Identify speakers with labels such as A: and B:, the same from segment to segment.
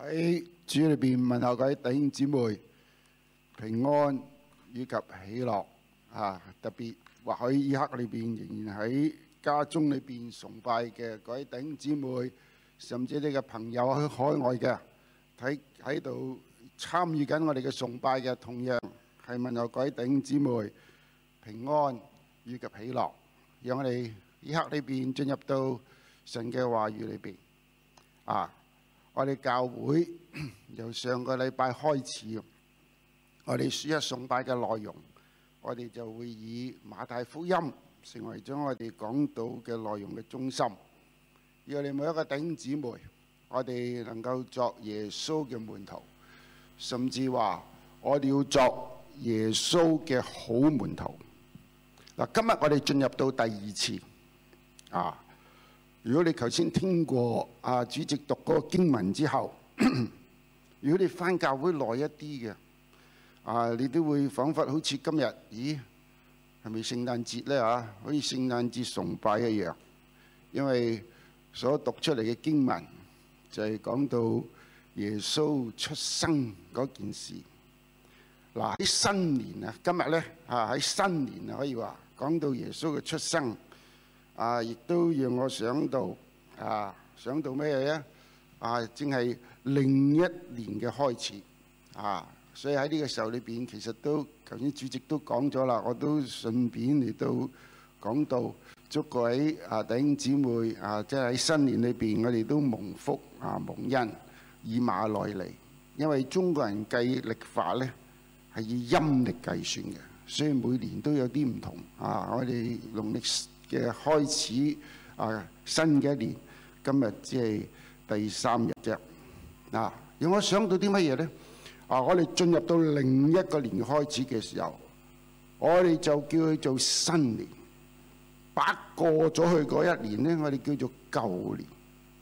A: 喺主裏邊問候各位弟兄姊妹平安以及喜樂啊！特別或許呢刻裏邊仍然喺家中裏邊崇拜嘅各位弟兄姊妹，甚至你嘅朋友喺海外嘅喺度參與緊我哋嘅崇拜嘅，同樣係問候各位弟兄姊妹平安以及喜樂。讓我哋呢刻裏邊進入到神嘅話語裏邊啊！我哋教會由上個禮拜開始，我哋主日崇拜嘅內容，我哋就會以馬太福音成為咗我哋講道嘅內容嘅中心。要我哋每一個弟兄姊妹，我哋能夠作耶穌嘅門徒，甚至話我哋要作耶穌嘅好門徒。嗱，今日我哋進入到第二次啊！如果你頭先聽過主席讀嗰個經文之後，如果你返教會耐一啲嘅，你都會彷彿好似今日，咦，係咪聖誕節呢？好似聖誕節崇拜一樣，因為所讀出嚟嘅經文就係講到耶穌出生嗰件事。嗱，喺新年啊，今日呢喺新年啊，可以話講到耶穌嘅出生。亦都讓我想到咩嘢啊？正係另一年嘅開始所以喺呢個時候裏邊，其實都頭先主席都講咗啦，我都順便嚟到講到祝各位弟兄姊妹即係喺新年裏邊，我哋都蒙福蒙恩，以馬內利。因為中國人計曆法呢係以陰曆計算嘅，所以每年都有啲唔同我哋農曆嘅開始新嘅一年，今日只係第3日啫。讓我想到啲乜嘢呢？我哋進入到另一個年開始嘅時候，我哋就叫佢做新年。把過咗去嗰一年呢，我哋叫做舊年。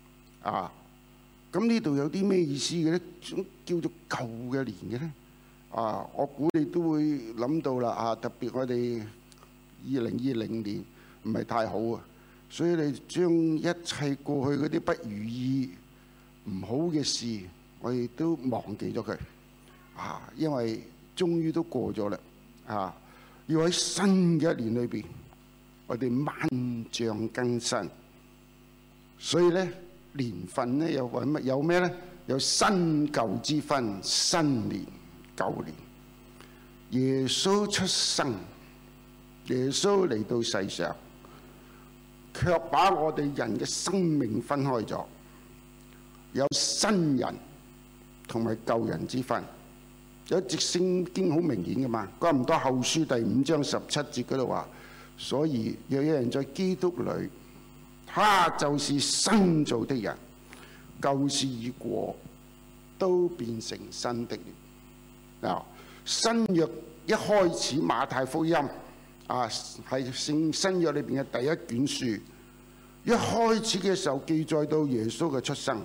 A: 咁呢度有啲咩意思嘅呢？叫做舊嘅年嘅呢？我估你都會諗到啦。特別我哋2020年。唔係太好所以你將一切過去嗰啲不如意、唔好嘅事，我哋都忘記咗佢因為終於都過咗啦要喺新嘅一年裏邊，我哋萬象更新。所以咧，年份咧有咩咧？有新舊之分，新年舊年。耶穌出生，耶穌嚟到世上，卻把我哋人嘅生命分開咗，有新人同埋舊人之分。有節聖經好明顯嘅嘛，哥林多後書第5章17節嗰度話：所以若有人在基督裏，他就是新造的人，舊事已過，都變成新的了。新約一開始馬太福音係新約裏邊嘅第一卷書，一開始嘅時候記載到耶穌嘅出生。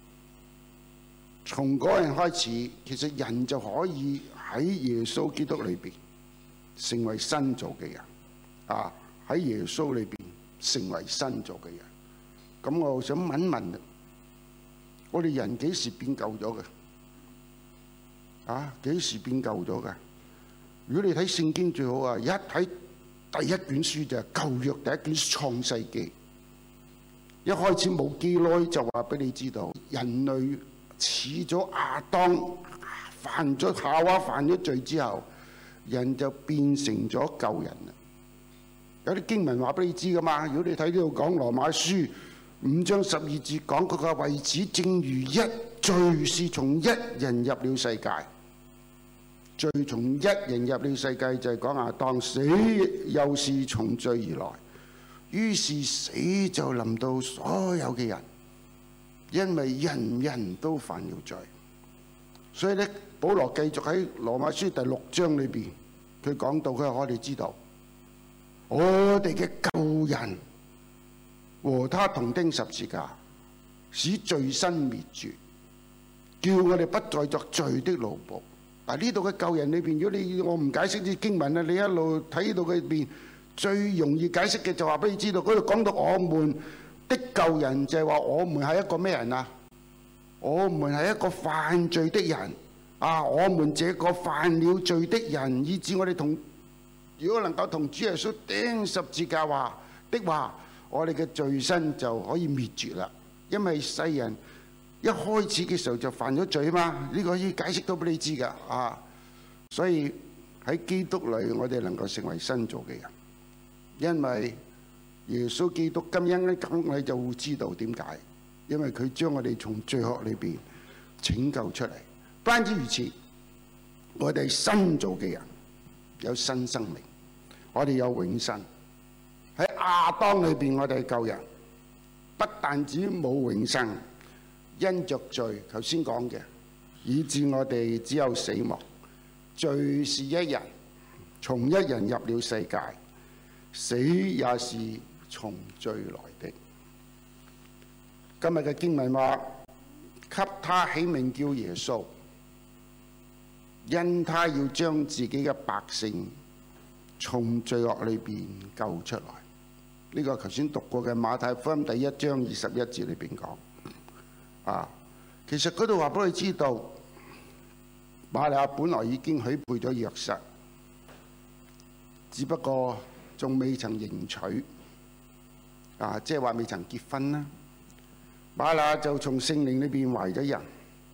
A: 從嗰日開始，其實人就可以喺耶穌基督裏邊成為新造嘅人喺耶穌裏邊成為新造嘅人。咁我想問問，我哋人幾時變舊咗嘅？幾時變舊咗嘅？如果你睇聖經最好一睇第一卷書就係舊約第一卷書創世記，一開始冇幾耐就話俾你知道，人類似咗亞當夏娃犯咗罪之後，人就變成咗舊人啦。有啲經文話俾你知噶嘛？如果你睇呢度講羅馬書5章12節講佢話，為此正如一罪是從一人入了世界。罪從一人入了世界，就係講亞當，死又是從罪而來，於是死就臨到所有嘅人，因為人人都犯了罪。所以咧，保羅繼續喺羅馬書第6章裏邊，佢講到佢話我哋知道，我哋嘅舊人和他同釘十字架，使罪身滅絕，叫我哋不再作罪的奴僕。呢度嘅舊人裏邊，如果我唔解釋啲經文你一路睇到佢裏邊，最容易解釋嘅就話俾你知道，嗰度講到我們的舊人，就係話我們係一個咩人我們係一個犯罪的人啊！我們這個犯了罪的人，以致我哋如果能夠同主耶穌釘十字架的話，我哋嘅罪身就可以滅絕啦。因為世人一開始嘅時候就犯咗罪嘛，呢個可以解釋到俾你知㗎啊！所以喺基督裏，我哋能夠成為新造嘅人，因為耶穌基督今日咧講，你就會知道點解，因為佢將我哋從罪惡裏邊拯救出嚟。不單止如此，我哋新造嘅人有新生命，我哋有永生。喺亞當裏邊，我哋係舊人，不但止冇永生，因着罪，頭先講嘅，以致我哋只有死亡。罪是一人，從一人入了世界，死也是從罪來的。今日嘅經文話，給他起名叫耶穌，因他要將自己嘅百姓從罪惡裏邊救出來。呢個頭先讀過嘅馬太福音第1章21節裏邊講。其實嗰度話俾你知道，瑪利亞本來已經許配咗約瑟，只不過仲未曾迎娶，即係話未曾結婚啦。瑪利亞就從聖靈裏邊懷咗人。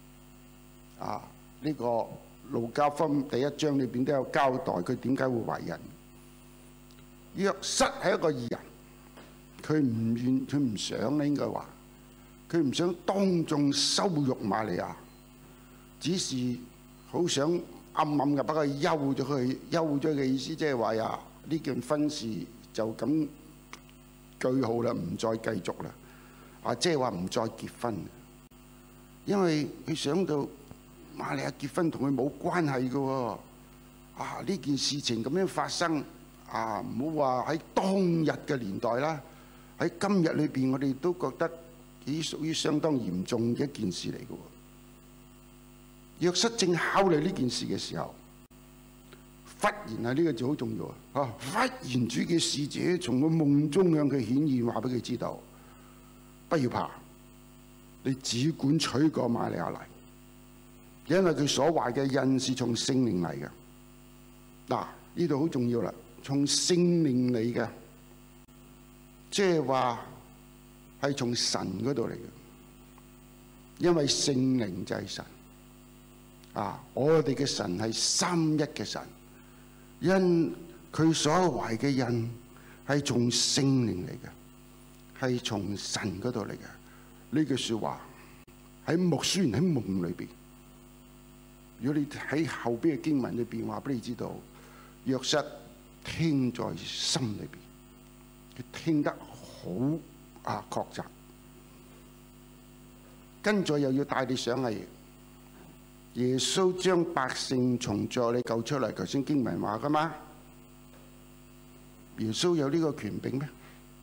A: 呢個路加福音第1章裏邊都有交代佢點解會懷孕。約瑟係一個義人，佢唔想咧，應該話佢唔想當眾羞辱瑪利亞，只是好想暗暗嘅把佢休咗佢。休咗嘅意思即係話呀，呢件婚事就咁句號啦，唔再繼續啦。即係話唔再結婚，因為佢想到瑪利亞結婚同佢冇關係嘅喎。呢件事情咁樣發生，唔好話喺當日嘅年代啦，喺今日裏邊，我哋都覺得屬於相當嚴重嘅一件事嚟嘅喎。約瑟正考慮呢件事嘅時候，忽然呢個就好重要啊！忽然主嘅使者從個夢中向佢顯現，話俾佢知道，不要怕，你只管娶過瑪利亞嚟，因為佢所懷嘅孕是從聖靈嚟嘅。呢度好重要啦，從聖靈嚟嘅，即係話係從神嗰度嚟嘅，因為聖靈就係神。我哋嘅神係三一嘅神，因佢所懷嘅孕係從聖靈嚟嘅，係從神嗰度嚟嘅。呢句説話雖然喺夢裏邊，如果你喺後邊嘅經文裏邊話俾你知道，約瑟聽在心裏邊，佢聽得好確實。跟住又要帶你上嚟。耶穌將百姓從罪裏救出嚟，頭先經文話噶嘛？耶穌有呢個權柄咩？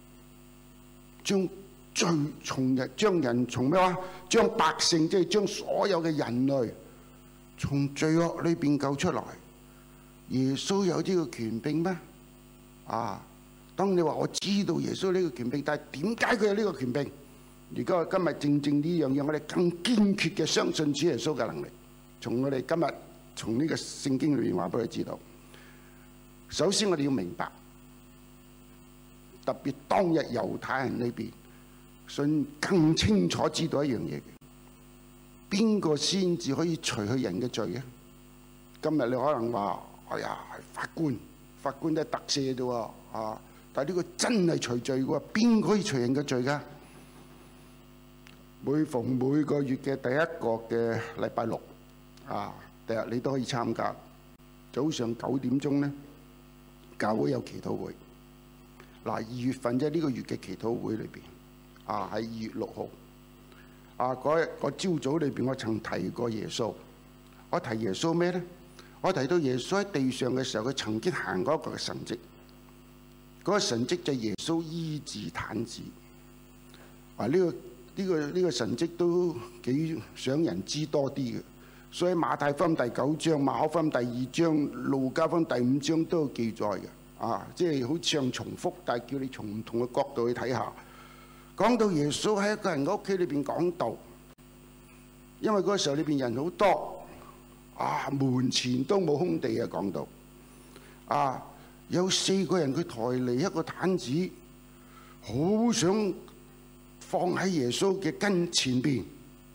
A: 將人從咩話？將百姓即係將所有嘅人類從罪惡裏邊救出來。耶穌有呢個權柄咩？當你話我知道耶穌呢個權柄，但係點解佢有呢個權柄？如果今日正正呢樣嘢，我哋更堅決嘅相信主耶穌嘅能力。從我哋今日從呢個聖經裏面話俾佢知道，首先我哋要明白，特別當日猶太人裏邊信更清楚知道一樣嘢嘅，邊個先至可以除去人嘅罪嘅？今日你可能話：哎呀，法官都係特赦啫喎，但係呢個真係除罪嘅喎，邊個可以除人嘅罪㗎？每逢每個月嘅第一個嘅禮拜六。第日你都可以參加，早上9點鐘咧，教會有祈禱會。2月份即係呢個月嘅祈禱會裏邊，喺2月6號。嗰朝早裏邊，我曾提過耶穌。我提耶穌咩咧？我提到耶穌喺地上嘅時候，佢曾經行過一個神蹟。嗰個神蹟就係耶穌醫治癱子。呢個神蹟都幾想人知多啲嘅。所以馬太福音第9章、馬可福音第2章、路加福音第5章都有記載嘅，即係好似重複，但係叫你從唔同嘅角度去睇下。講到耶穌喺一個人嘅屋企裏邊講道， 因為嗰個時候裏邊人好多，門前都冇空地啊，講到有4個人佢抬嚟一個毯子，好想放喺耶穌嘅跟前邊。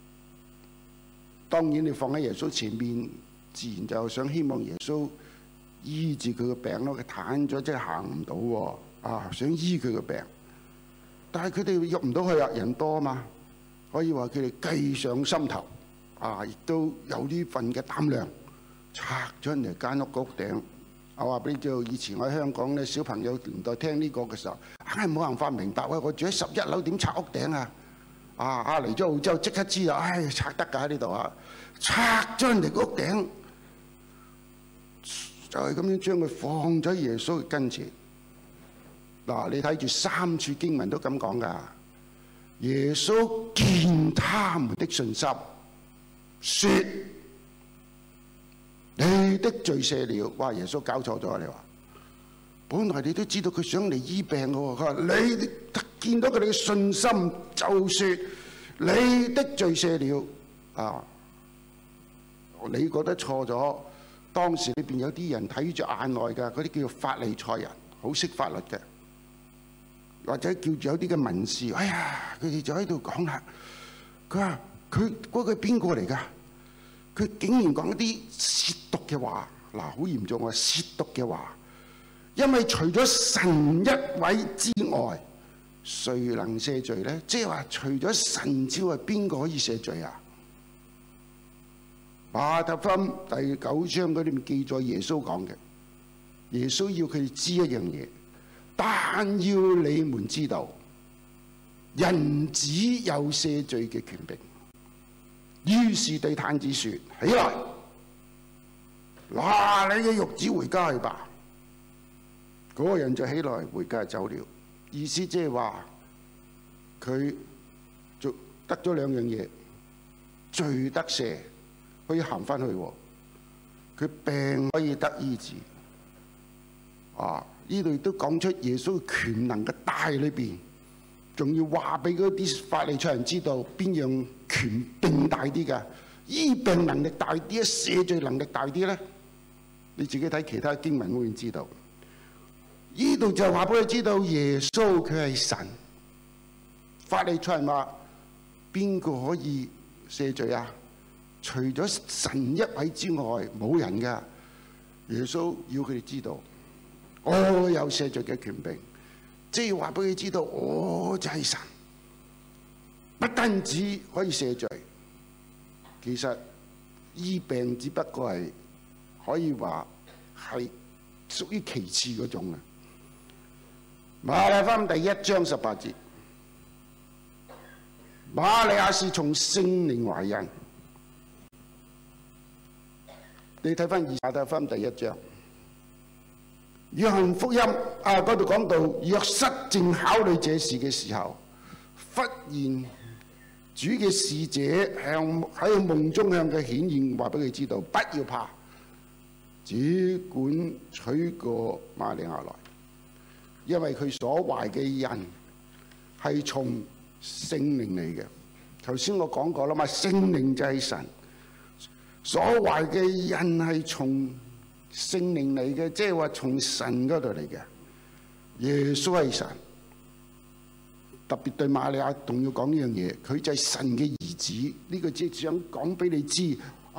A: 當然你放喺耶穌前面，自然就想希望耶穌醫治佢個病咯。佢癱咗即係行唔到喎，想醫佢個病，但係佢哋入唔到去啊，人多啊嘛。可以話佢哋計上心頭，亦都有呢份嘅膽量，拆咗人哋間屋個屋頂。我話俾你知道，以前我喺香港咧，小朋友年代聽呢個嘅時候，硬係冇辦法明白我住喺11樓點拆屋頂啊！嚟咗澳洲即刻知啊！拆得㗎喺呢度拆咗人哋個屋頂，就係咁樣將佢放咗耶穌嘅跟前。你睇住3處經文都咁講㗎。耶穌見他們的信心，說：你的罪赦了。哇！耶穌搞錯咗，你話本來你都知道佢想嚟醫病嘅喎，佢話你見到佢哋嘅信心，就説你的罪赦了。你覺得錯咗？當時裏邊有啲人睇住眼內㗎，嗰啲叫做法利賽人，好識法律嘅，或者叫住有啲嘅文士，佢哋就喺度講啦。佢話佢嗰個係邊個嚟㗎？佢竟然講一啲褻瀆嘅話，好嚴重啊！褻瀆嘅話，因為除咗神一位之外，誰能赦罪呢？即係話除咗神之外，邊個可以赦罪啊？馬太福音第9章嗰啲記載耶穌講嘅，耶穌要佢哋知一樣嘢，但要你們知道，人子有赦罪嘅權柄。於是對癱子說：起來，拿你嘅褥子回家去吧。嗰個人就起來回家走了。意思即係話佢就得咗2樣嘢，罪得赦，可以行翻去，佢病可以得醫治。呢度亦都講出耶穌權能嘅大裏邊，仲要話俾嗰啲法利賽人知道邊樣權柄大啲㗎？醫病能力大啲啊，赦罪能力大啲咧？你自己睇其他經文會知道。呢度就話俾佢知道耶穌佢係神。法利賽人話邊個可以赦罪啊？除咗神一位之外，冇人㗎。耶穌要佢哋知道，我有赦罪嘅權柄，即係話俾佢知道，我就係神。不單止可以赦罪，其實醫病只不過係可以話係屬於其次嗰種啊。馬太福音第1章18節，瑪利亞是從聖靈懷孕。你睇翻馬太福音第1章，約翰福音嗰度講到，約瑟正考慮這事嘅時候，忽然主嘅使者喺夢中向佢顯現，話俾佢知道，不要怕，只管娶過瑪利亞來，因為佢所懷嘅人係從聖靈嚟嘅。頭先我講過啦嘛，聖靈就係神，所懷嘅人係從聖靈嚟嘅，即係話從神嗰度嚟嘅。耶穌係神。特別對瑪利亞仲要講呢樣嘢，佢就係神嘅兒子。呢個即係想講俾你知，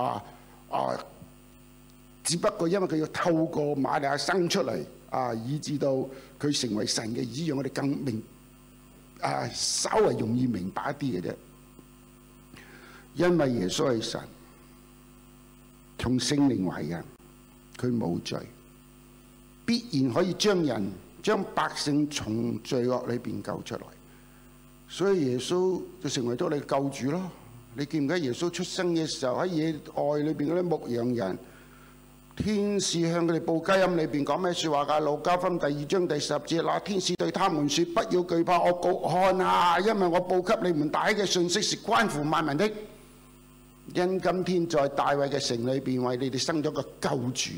A: 只不過因為佢要透過瑪利亞生出嚟，以至到佢成為神嘅兒子，讓我哋更明，稍為容易明白一啲嘅啫。因為耶穌係神，從聖靈懷孕，佢冇罪，必然可以將百姓從罪惡裏邊救出來。所以耶穌就成為咗你救主咯。你記唔記得耶穌出生嘅時候喺野外裏邊嗰啲牧羊人，天使向佢哋報佳音裏邊講咩説話㗎？路加福音第2章第10節，那天使對他們説：不要懼怕，我看啊，因為我報給你們帶嘅信息是關乎萬民的。因今天在大衛嘅城裏邊為你哋生咗個救主，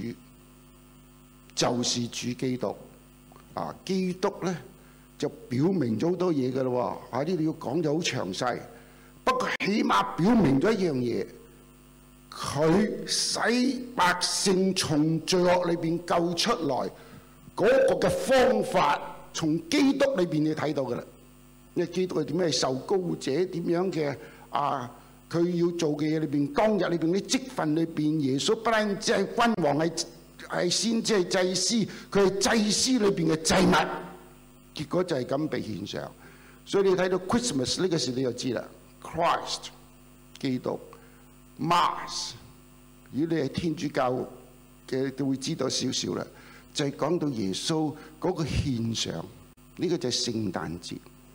A: 就是主基督。基督咧就表明咗好多嘢㗎咯喎，呢度要講就好詳細。 不過起碼表明咗一樣嘢，佢使百姓從罪惡裏邊救出來嗰個嘅方法，從基督裏邊你睇到㗎啦。因為基督係點樣係受膏者，點樣嘅佢要做嘅嘢裏邊，當日裏邊啲職分裏邊，耶穌不單止係君王，係先知，係祭司，佢係祭司裏邊嘅祭物，結果就係咁被獻上。所以你睇到 Christmas 呢個時你就知啦 ，Christ 基督 Mass， 如果你係天主教嘅，你會知道少少啦，就係講到耶穌嗰個獻上，呢個就係聖誕節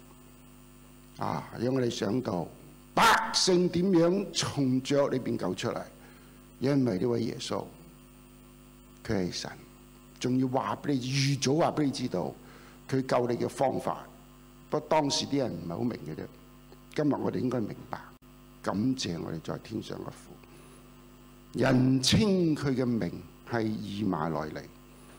A: 讓我哋想到百姓點樣從罪惡裏邊救出嚟，因為呢位耶穌佢係神，仲要話俾你預早話俾你知道佢救你嘅方法。不過當時啲人唔係好明嘅啫，今日我哋應該明白，感謝我哋在天上嘅父。人稱佢嘅名係以馬內利。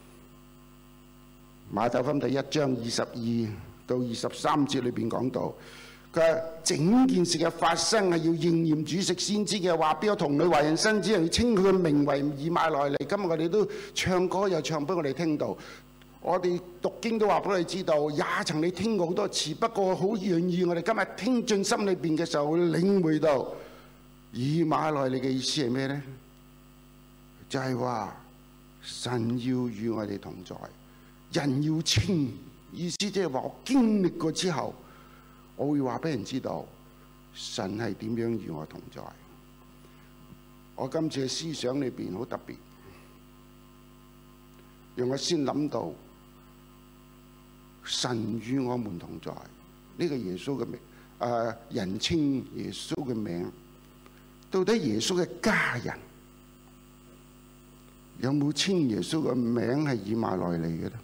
A: 馬太福音第1章22到23節裏邊講到，佢話整件事嘅發生係要應驗主食先知嘅話，邊個童女懷孕生子，人要稱佢嘅名為以馬內利。今日我哋都唱歌又唱俾我哋聽到。我哋讀經都話俾我哋知道，也曾你聽過好多次，不過好願意我哋今日聽進心裏邊嘅時候，會領會到以馬內利嘅意思係咩呢？就係話神要與我哋同在，人要稱，意思即係話我經歷過之後，我會話俾人知道神係點樣與我同在。我今次嘅思想裏邊好特別，讓我先諗到神與我們同在呢個耶穌嘅名，人稱耶穌嘅名，到底耶穌嘅家人有冇稱耶穌嘅名係以馬內利嘅咧？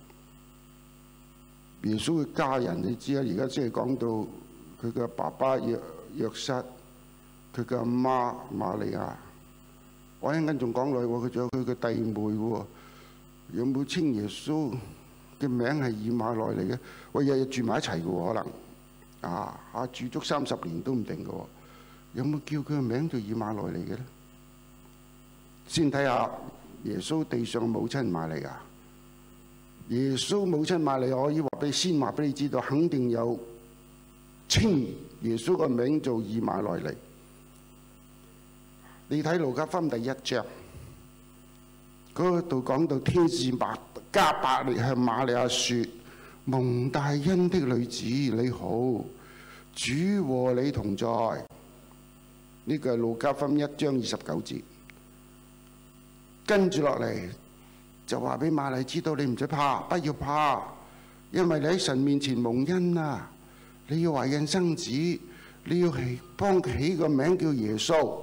A: 耶穌嘅家人你知啊，而家即係講到佢嘅爸爸約瑟，佢嘅阿媽瑪利亞，我一陣間仲講落去喎，佢仲有佢嘅弟妹喎，有冇稱耶穌嘅名係以馬內利嘅？我日日住埋一齊嘅喎，可能住足30年都唔定嘅喎，有冇叫佢嘅名做以馬內利嘅咧？先睇下耶穌地上嘅母親瑪利亞。耶穌母親瑪利亞，我要先話俾你知道，肯定有稱耶穌個名做以馬內利。你睇路加福音第1章嗰度講到，天使加百列向瑪利亞說：蒙大恩的女子你好，主和你同在。呢個係路加福音1章29節。跟住落嚟就話俾瑪麗知道，你唔使怕，不要怕，因為你喺神面前蒙恩啊！你要懷孕生子，你要幫佢起個名叫耶穌。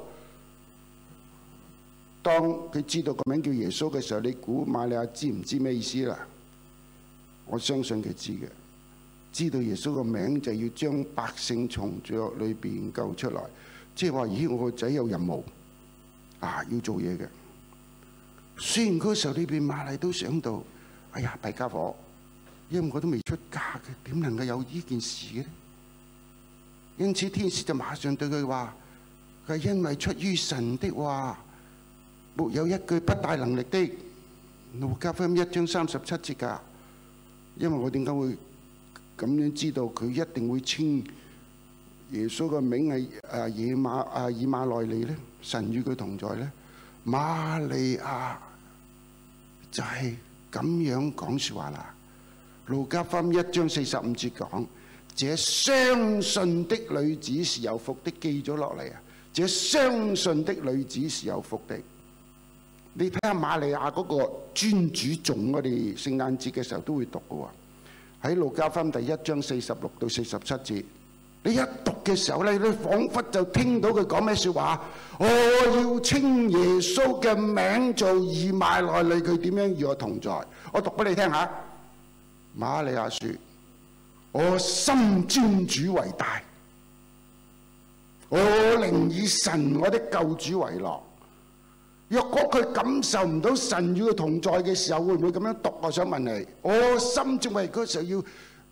A: 當佢知道個名叫耶穌嘅時候，你估瑪利亞知唔知咩意思啦？我相信佢知嘅，知道耶穌個名就要將百姓從罪惡裏邊救出來，即係話咦，我個仔有任務要做嘢嘅。雖然嗰時候裏邊瑪麗都想到，哎呀弊家伙，因為我都未出嫁嘅，點能夠有呢件事嘅咧？因此天使就馬上對佢話：佢係因為出於神的話，沒有一句不帶能力的。路加福音1章37節㗎。因為我點解會咁樣知道佢一定會稱耶穌嘅名係以馬內利咧？神與佢同在咧？瑪利亞就係咁樣講説話啦。路加福音1章45節講：這相信的女子是有福的，記咗落嚟啊！這相信的女子是有福的。你睇下瑪利亞嗰個尊主頌，我哋聖誕節嘅時候都會讀嘅喎。喺路加福音第1章46到47節，你一讀嘅時候咧，你彷彿就聽到佢講咩説話？我要稱耶穌嘅名做以馬內利，佢點樣與我同在？我讀俾你聽下。瑪利亞説：我心尊主為大，我靈以神我的救主為樂。若果佢感受唔到神與佢同在嘅時候，會唔會咁樣讀？我想問你，我心仲係嗰時候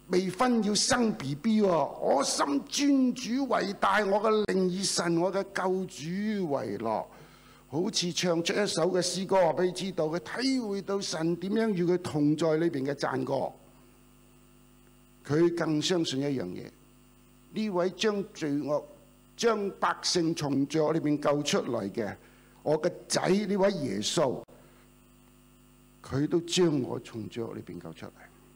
A: 未婚要生 BB 喎，我心尊主為大，我嘅靈以神我嘅救主為樂。好似唱出一首嘅詩歌，話俾你知道，佢體會到神點樣與佢同在裏邊嘅讚歌。佢更相信一樣嘢，呢位將罪惡、將百姓從罪惡裏邊救出嚟嘅我嘅仔呢位耶穌，佢都將我從罪惡裏邊救出嚟。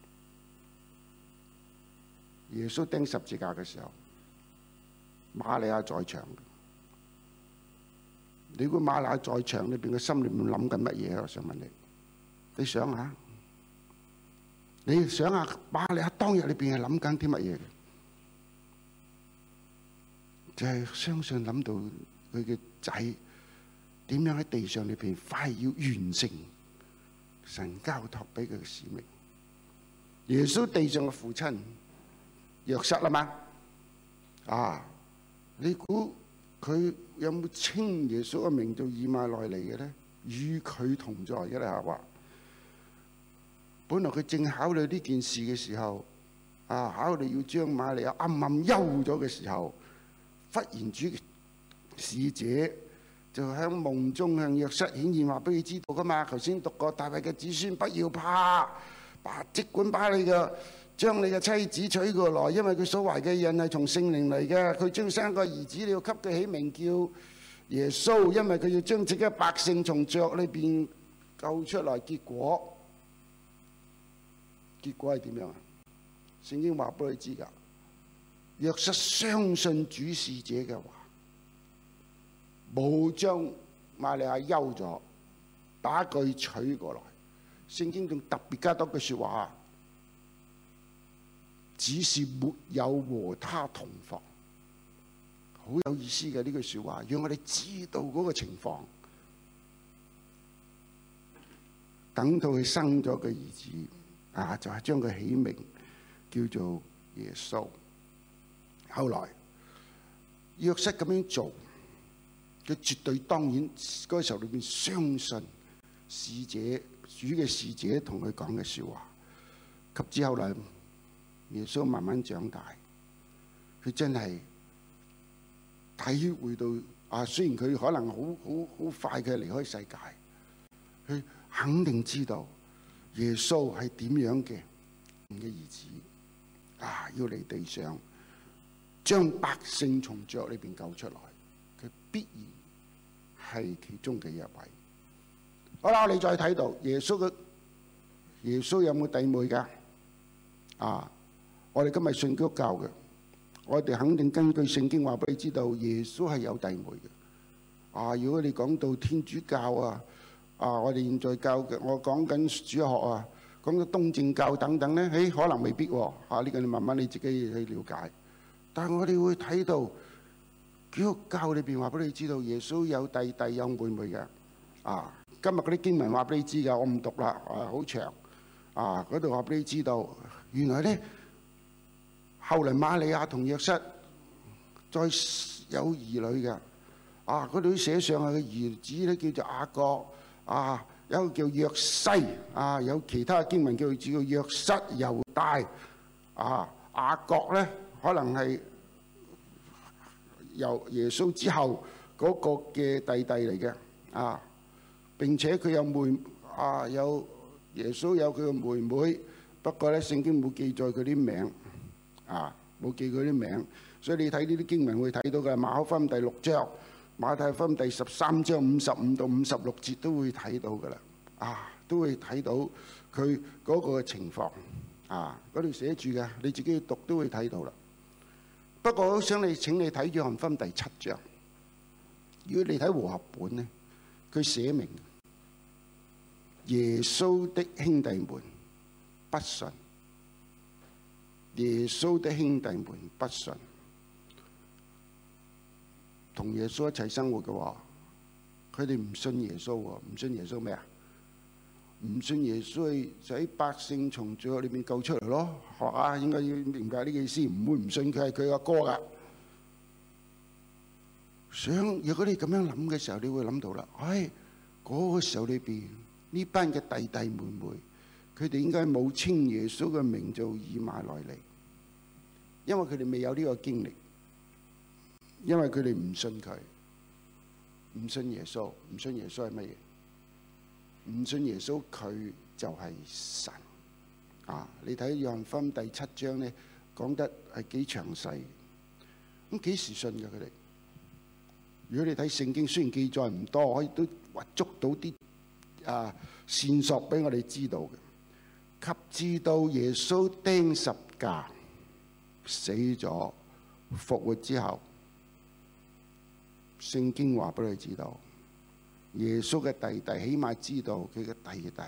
A: 耶穌釘十字架嘅時候，瑪利亞在場。你估瑪利亞在場裏邊嘅心裏面諗緊乜嘢？我想問你，你想下，你想下瑪利亞當日裏邊係諗緊啲乜嘢嘅？就係相信諗到佢嘅仔點樣喺地上裏邊快要完成神交託俾佢嘅使命。耶穌地上嘅父親約瑟啦嘛，你估佢有冇稱耶穌嘅名做以馬內利嘅咧？與佢同在嘅咧嚇話。本來佢正考慮呢件事嘅時候，考慮要將瑪利亞暗暗休咗嘅時候，忽然主使者就喺夢中向約瑟顯現，話俾你知道噶嘛。頭先讀過大衛嘅子孫，不要怕，即管把你嘅將你嘅妻子娶過來，因為佢所懷嘅孕係從聖靈嚟嘅。佢將生個兒子，你要給佢起名叫耶穌，因為佢要將自己嘅百姓從罪惡裏邊救出來。結果係點樣啊？聖經話俾你知㗎。約瑟相信主使者嘅話，冇將瑪利亞休咗，把佢娶過來。聖經仲特別加多句説話，只是沒有和他同房。好有意思嘅呢句説話，讓我哋知道嗰個情況。等到佢生咗個兒子，就係將佢起名叫做耶穌。後來約瑟咁樣做，佢絕對當然嗰個時候裏邊相信使者主嘅使者同佢講嘅説話。及至後來耶穌慢慢長大，佢真係體會到雖然佢可能好快嘅離開世界，佢肯定知道耶穌係點樣嘅兒子要嚟地上將百姓從罪惡裏邊救出來，佢必然係其中嘅一位。好啦，我哋再睇到耶穌有冇弟妹㗎？我哋今日信基督教嘅，我哋肯定根據聖經話俾你知道，耶穌係有弟妹嘅。如果你講到天主教我哋現在教嘅，我講緊主學講到東正教等等咧，可能未必喎。呢個你慢慢你自己去了解。但係我哋會睇到基督教裏邊話俾你知道，耶穌有弟弟有妹妹嘅。今日嗰啲經文話俾你知㗎，我唔讀啦，好長。嗰度話俾你知道，原來咧後嚟瑪利亞同約瑟再有兒女嘅。嗰度寫上佢嘅兒子咧叫做雅各，有一個叫約西，有其他經文叫約瑟、猶大。雅各咧可能係由耶穌之後嗰個嘅弟弟嚟嘅。並且佢有耶穌有佢嘅妹妹，不過咧聖經冇記載佢啲名，冇記佢啲名，所以你睇呢啲經文會睇到嘅。馬可福音第6章、馬太福音第13章55到56節都會睇到㗎啦，都會睇到佢嗰個情況，嗰度寫住嘅，你自己讀都會睇到啦。不過我想請你睇約翰福音第7章，如果你睇和合本咧，佢寫明耶穌的兄弟們不信，耶穌的兄弟們不信，同耶穌一齊生活嘅話，佢哋唔信耶穌喎，唔信耶穌咩啊？唔信耶穌係使百姓從罪惡裏面救出嚟咯。應該要明白呢個意思，唔會唔信佢係佢阿哥噶。如果你咁樣諗嘅時候，你會諗到啦，嗰個時候裏邊呢班嘅弟弟妹妹， 佢哋應該冇稱耶穌嘅名做以馬內利，因為佢哋未有呢個經歷，因為佢哋唔信佢，唔信耶穌，唔信耶穌係乜嘢？唔信耶穌佢就係神啊！你睇約翰福音第7章咧，講得係幾詳細。咁幾時信嘅佢哋？如果你睇聖經，雖然記載唔多，可以都捉到啲線索俾我哋知道嘅。及至到耶穌釘十架死咗復活之後，聖經話俾你知道，耶穌嘅弟弟起碼知道佢嘅弟弟，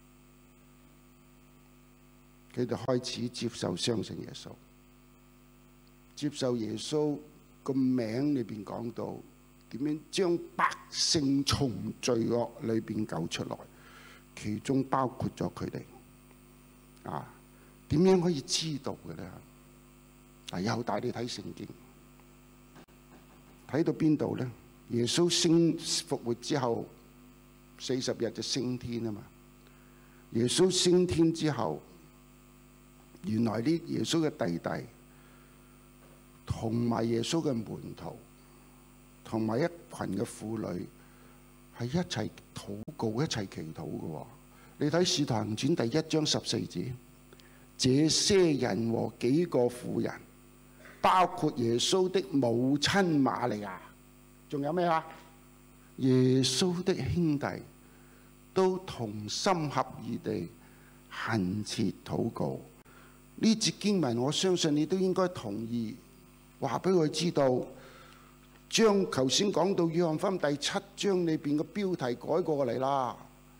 A: 佢哋開始接受相信耶穌，接受耶穌個名裏邊講到點樣將百姓從罪惡裏邊救出來，其中包括咗佢哋。點樣可以知道嘅咧？又帶你睇聖經，睇到邊度咧？耶穌復活之後40日就升天啊嘛。耶穌升天之後，原來呢耶穌嘅弟弟同埋耶穌嘅門徒同埋一群嘅婦女係一齊禱告、一齊祈禱嘅。你睇《使徒行傳》第1章14節，這些人和幾個婦人，包括耶穌的母親瑪利亞，仲有咩啊？耶穌的兄弟都同心合意地懇切禱告。呢節經文，我相信你都應該同意，話俾佢知道，將頭先講到約翰福音第7章裏邊嘅標題改過嚟啦。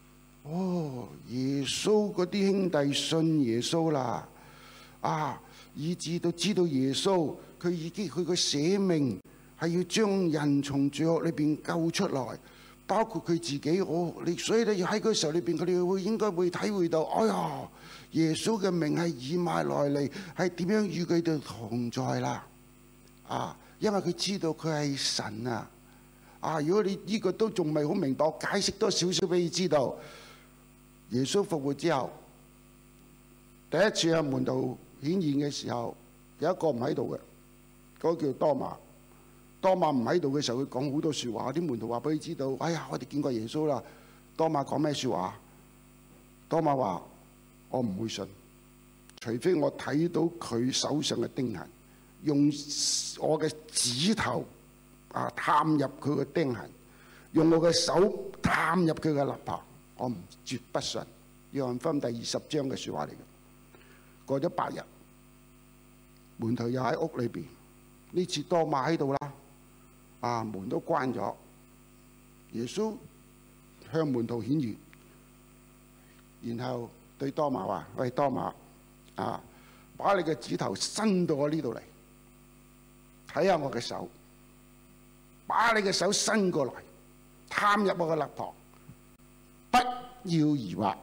A: 耶穌嗰啲兄弟信耶穌啦，以至到知道耶穌佢已經佢個捨命係要將人從罪惡裏邊救出來，包括佢自己。所以你喺嗰時候裏邊，佢哋應該會體會到，耶穌嘅名係以馬內利，係點樣與佢哋同在啦。因為佢知道佢係神啊。如果你呢個都仲未好明白，我解釋多少少俾你知道。耶穌復活之後，第一次向門徒顯現嘅時候，有一個唔喺度嘅，嗰個叫多馬。多馬唔喺度嘅時候，佢講好多説話。啲門徒話俾佢知道，我哋見過耶穌啦。多馬講咩説話？多馬話：我唔會信，除非我睇到佢手上嘅釘痕，用我嘅指頭探入佢嘅釘痕，用我嘅手探入佢嘅肋旁。我絕不信。約翰福音第20章嘅説話嚟嘅。過咗8日，門徒又喺屋裏邊，呢次多馬喺度啦，門都關咗。耶穌向門徒顯現，然後對多馬話：喂，多馬，把你嘅指頭伸到我呢度嚟，睇下我嘅手，把你嘅手伸過來，探入我嘅肋旁。不要疑惑，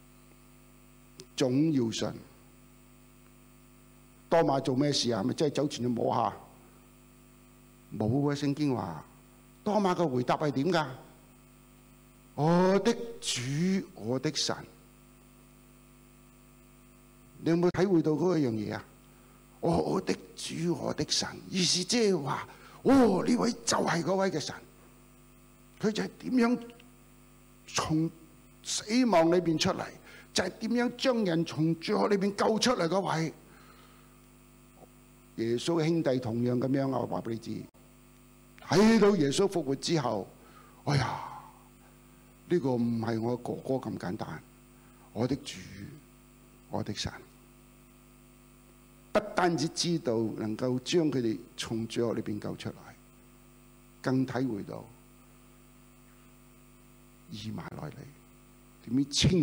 A: 總要信。多馬做咩事啊？咪真係走前去摸下？冇啊！聖經話多馬嘅回答係點㗎？我的主，我的神。你有冇體會到嗰樣嘢啊？我的主，我的神，意思即係話，呢位就係嗰位嘅神。佢就係點樣從死亡裏邊出嚟，就係點樣將人從罪惡裏邊救出嚟嗰位。耶穌嘅兄弟同樣咁樣，我話俾你知，睇到耶穌復活之後，呢個唔係我哥哥咁簡單，我的主，我的神，不單止知道能夠將佢哋從罪惡裏邊救出嚟，更體會到以馬內利。點樣稱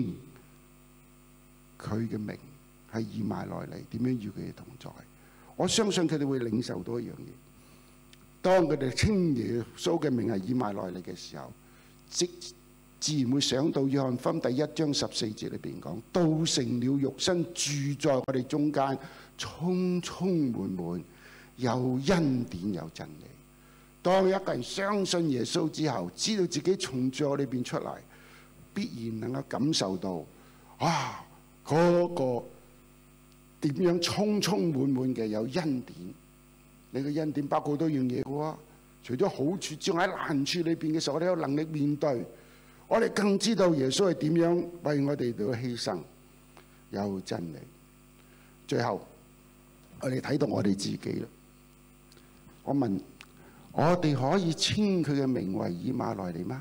A: 佢嘅名係以馬內利？點樣與佢哋同在？我相信佢哋會領受到一樣嘢。當佢哋稱耶穌嘅名係以馬內利嘅時候，自然會想到約翰福音第1章14節裏邊講：道成了肉身，住在我哋中間，充充滿滿，有恩典有真理。當一個人相信耶穌之後，知道自己從罪裏邊出嚟，必然能夠感受到嗰個點樣充充滿滿嘅有恩典。你嘅恩典包括好多樣嘢嘅喎，除咗好處之外，喺難處裏邊嘅時候，我哋有能力面對。我哋更知道耶穌係點樣為我哋嚟犧牲，有真理。最後，我哋睇到我哋自己啦。我問：我哋可以稱佢嘅名為以馬內利嗎？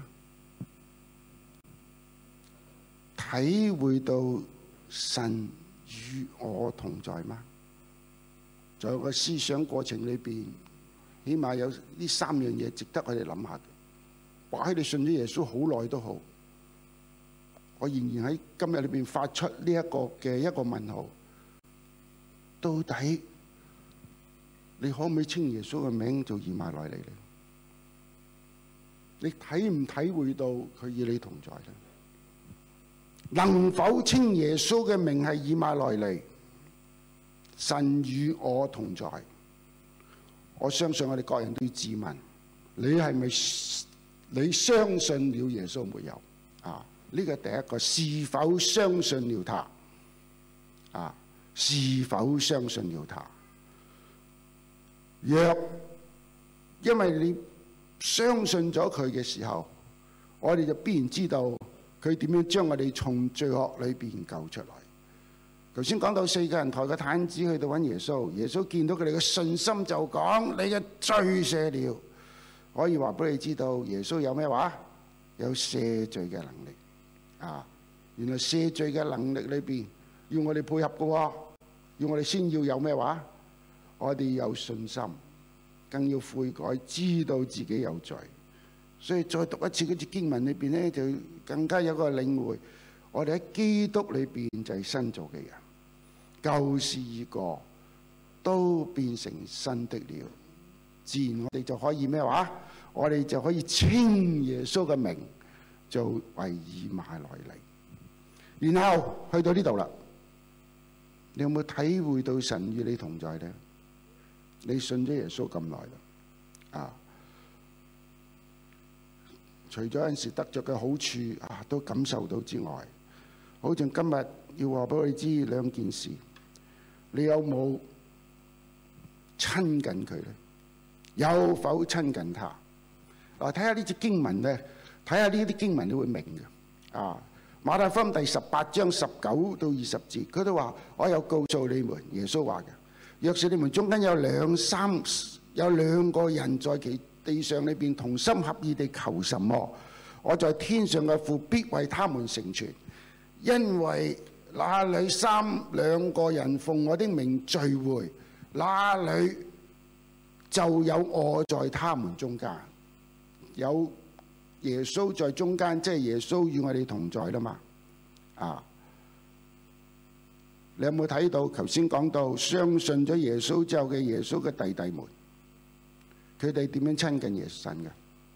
A: 體會到神與我同在嗎？在個思想過程裏邊，起碼有呢三樣嘢值得我哋諗下嘅。或許你信咗耶穌好耐都好，我仍然喺今日裏邊發出呢一個問號：到底你可唔可以稱耶穌嘅名做以馬內利呢？你體唔體會到佢與你同在呢？能否稱耶穌嘅名係以馬內利？神與我同在。我相信我哋各人都要自問：你係咪？你相信了耶穌沒有？呢個第一個，是否相信了他？是否相信了他？若因為你相信咗佢嘅時候，我哋就必然知道佢點樣將我哋從罪惡裏邊救出來。頭先講到4個人抬個癱子去到揾耶穌，耶穌見到佢哋嘅信心就講：你嘅罪赦了。可以話俾你知道，耶穌有咩話？有赦罪嘅能力。原來赦罪嘅能力裏邊要我哋配合嘅喎，要我哋先要有咩話？我哋有信心，更要悔改，知道自己有罪。所以再讀一次嗰節經文裏邊咧，就更加有個領會。我哋喺基督裏邊就係新造嘅人，舊事已過，都變成新的了。自然我哋就可以咩話？我哋就可以稱耶穌嘅名做為以馬內利。然後去到呢度啦，你有冇體會到神與你同在呢？你信咗耶穌咁耐啦，除咗有陣時得着嘅好處都感受到之外，好似今日要話俾你知兩件事，你有冇親近佢呢？有否親近他？睇下呢節經文咧，睇下呢啲經文你會明嘅。馬太福音第18章19到20節，佢都話：我有告訴你們，耶穌話嘅，若是你們中間有兩個人在其地上裏邊同心合意地求什麼，我在天上嘅父必為他們成全。因為那裏2個人奉我的名聚會，那裏就有我在他們中間。有耶穌在中間，即係耶穌與我哋同在啦嘛。你有冇睇到頭先講到相信咗耶穌之後嘅耶穌嘅弟弟們，佢哋點樣親近耶穌神嘅？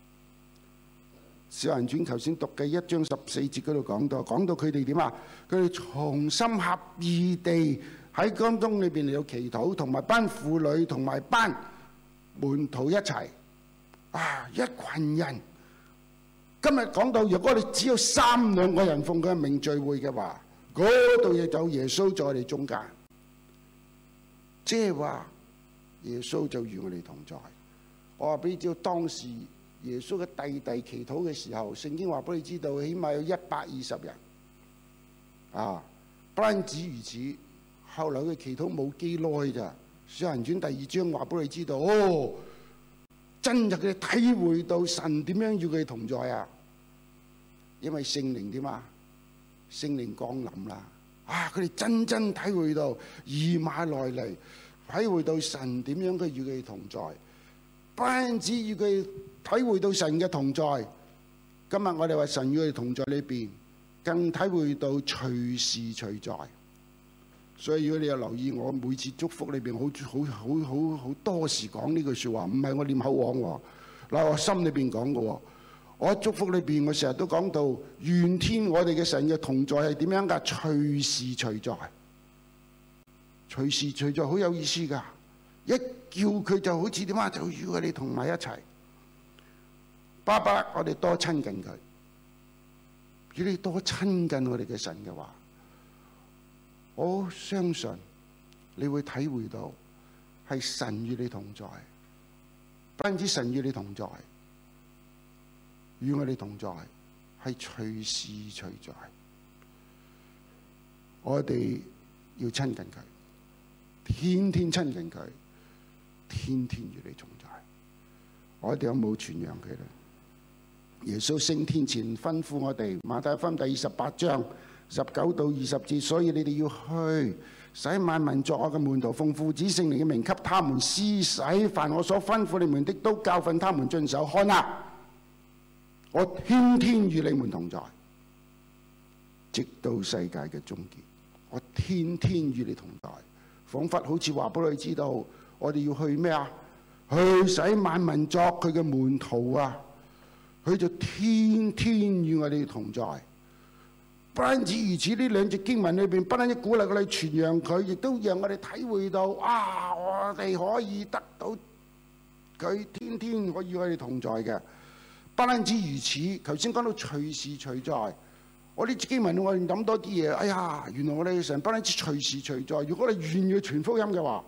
A: 使徒行傳頭先讀嘅1章14節嗰度講到佢哋點啊？佢哋同心合意地喺當中裏邊嚟到祈禱，同埋班婦女同埋班門徒一齊。一群人。今日講到，如果你只有2個人奉佢嘅名聚會嘅話，嗰度亦就耶穌在我哋中間，即係話耶穌就與我哋同在。我話俾你知道，當時耶穌嘅弟弟祈禱嘅時候，聖經話俾你知道，起碼有120人。不單止如此，後來佢祈禱冇幾耐咋，《使徒行傳》第2章話俾你知道，真係佢哋體會到神點樣與佢哋同在啊！因為聖靈點啊？聖靈降臨啦！佢哋真體會到以馬內利，體會到神點樣嘅與佢哋同在。不單止與佢體會到神嘅同在，今日我哋話神與佢哋同在裏邊，更體會到隨時隨在。所以如果你有留意，我每次祝福裏邊好多時講呢句説話，唔係我念口簧喎，嗱我心裏邊講嘅喎。我喺祝福裏邊，我成日都講到願天我哋嘅神嘅同在係點樣㗎？隨時隨在，隨時隨在好有意思㗎。一叫佢就好似點啊，就與我哋同埋一齊。爸爸，我哋多親近佢，如果你多親近我哋嘅神嘅話， 我相信你會體會到係神與你同在，不單止神與你同在，與我哋同在係隨時隨在。我哋要親近佢，天天親近佢，天天與你同在。我哋有冇傳揚佢咧？耶穌升天前吩咐我哋，馬太福音第28章19到20節，所以你哋要去，使萬民作我嘅門徒，奉父子聖靈嘅名給他們施洗，凡我所吩咐你們的，都教訓他們遵守。看啊，我天天與你們同在，直到世界嘅終結。我天天與你同在，彷彿好似話俾你知道，我哋要去咩啊？去使萬民作佢嘅門徒啊！佢就天天與我哋同在。不單止如此，呢兩節經文裏邊，不單止鼓勵我哋傳揚佢，亦都讓我哋體會到啊，我哋可以得到佢天天可以與我哋同在嘅。不單止如此，頭先講到隨時隨在，我啲經文我哋諗多啲嘢。哎呀，原來我哋神不單止隨時隨在，如果你願意傳福音嘅話，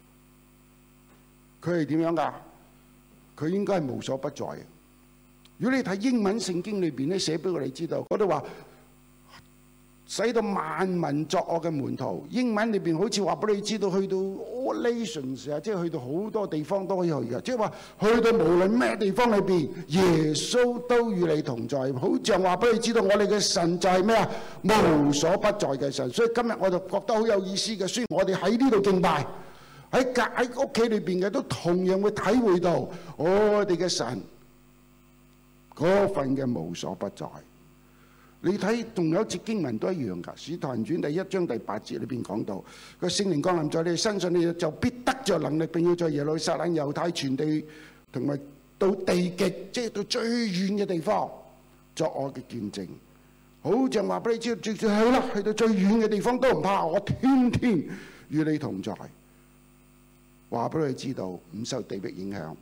A: 佢係點樣㗎？佢應該係無所不在嘅。如果你睇英文聖經裏邊咧，寫俾我哋知道，嗰度話使到萬民作我嘅門徒。英文裏邊好似話俾你知道，去到 all nations 啊，即係去到好多地方都可以去嘅。即係話去到無論咩地方裏邊，耶穌都與你同在。好像話俾你知道，我哋嘅神就係咩啊？無所不在嘅神。所以今日我就覺得好有意思嘅。雖然我哋喺呢度敬拜，喺屋企裏邊嘅都同樣會體會到我哋嘅神嗰份嘅無所不在。你睇仲有一節經文都一樣㗎，《使徒行傳》第1章第8節裏邊講到，個聖靈降臨在你哋身上，你哋就必得着能力，並要在耶路撒冷、猶太全地同埋到地極，即係到最遠嘅地方作我嘅見證。好像話俾你知道，去啦，去到最遠嘅地方都唔怕，我天天與你同在。話俾你知道，唔受地域影響，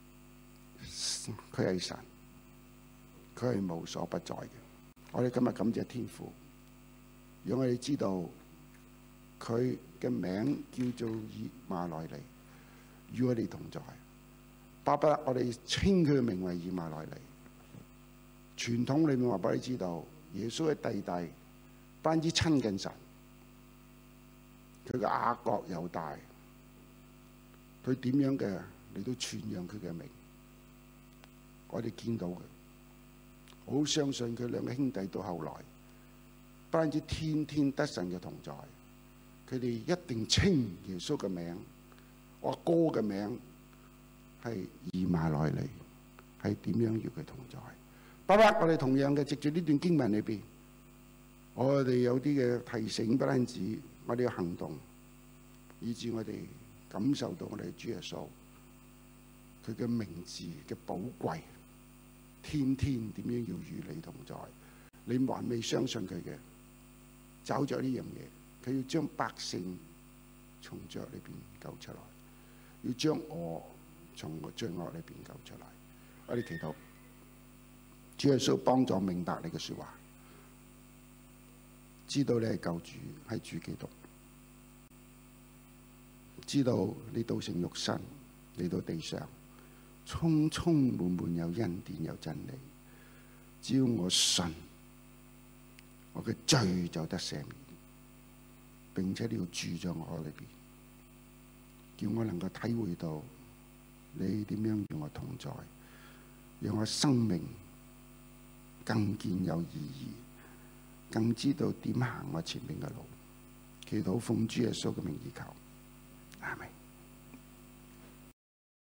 A: 佢係神，佢係無所不在嘅。我哋今日感謝天父，讓我哋知道佢嘅名叫做以馬內利，與我哋同在。巴不得我哋稱佢嘅名為以馬內利。傳統裏面話俾你知道，耶穌嘅弟弟不單止親近神，佢嘅雅各猶大，佢點樣嘅嚟到傳揚佢嘅名，我哋見到嘅。好相信佢兩個兄弟到後來，不單止天天得神嘅同在，佢哋一定稱耶穌嘅名，我哥嘅名係以馬內利，係點樣與佢同在？爸爸，我哋同樣嘅藉住呢段經文裏邊，我哋有啲嘅提醒，不單止我哋要行動，以致我哋感受到我哋主耶穌佢嘅名字嘅寶貴。天天點樣要與你同在？你還未相信佢嘅，找咗呢樣嘢，佢要將百姓從罪裏邊救出來，要將我從我罪惡裏邊救出來。我哋祈禱，主耶穌幫助明白你嘅說話，知道你係救主，係主基督，知道你道成肉身嚟到地上。充充滿滿有恩典有真理，只要我信，我嘅罪就得赦免，並且你要住在我裏邊，叫我能夠體會到你點樣與我同在，讓我生命更見有意義，更知道點行我前面嘅路。祈禱奉主耶穌嘅名而求。